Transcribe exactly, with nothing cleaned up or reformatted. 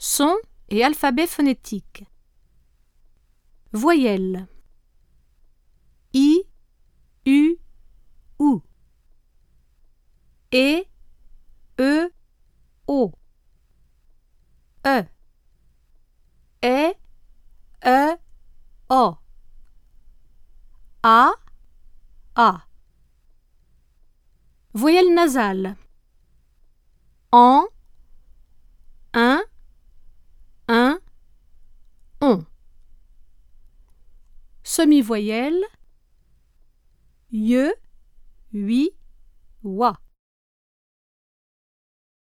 Sons et alphabet phonétique. Voyelles. I, U, OU. E, E, O. E. E, E, O. A, A. Voyelles nasales. En, un, un, on. Semi-voyelles. Ye, ui, wa.